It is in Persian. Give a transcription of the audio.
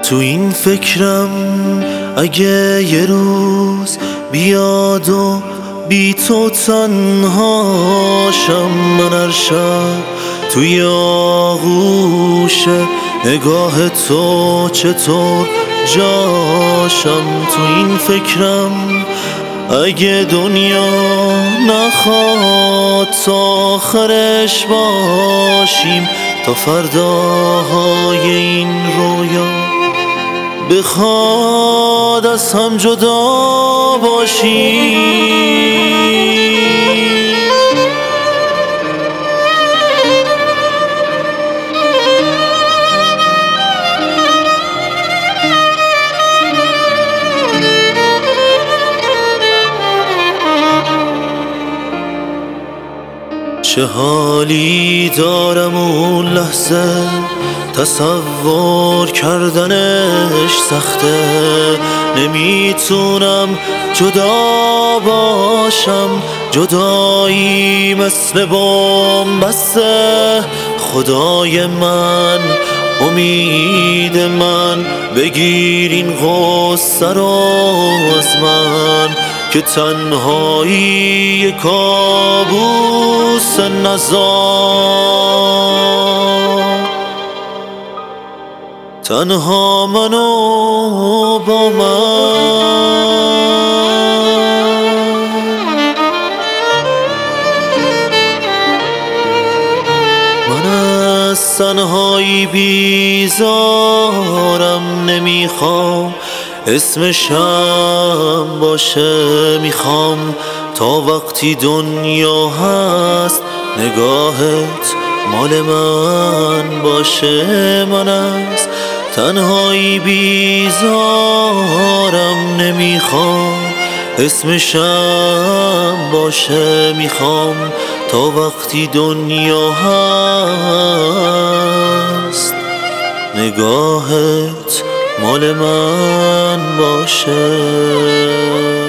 تو این فکرم اگه یه روز بیاد و بی تو تنهاشم، من هر شب توی آغوش نگاه تو چطور جاشم. تو این فکرم اگه دنیا نخواد تا آخرش باشیم، تا فرداهای این رویا بخواد از هم جدا باشیم. چه حالی دارم اون لحظه، تصور کردنش سخته. نمیتونم جدا باشم، جدایی مثل بن‌بسته. خدای من، امید من، بگیر این غصه رو از من، که تنهایی کابوس نزار. تنها منو با من از تنهایی بیزارم. نمیخوام اسمشم باشه، میخوام تا وقتی دنیا هست نگاهت مال من باشه. من از تنهایی بیزارم، نمیخوام اسمشم باشه، میخوام تا وقتی دنیا هست نگاهت مال من باشه.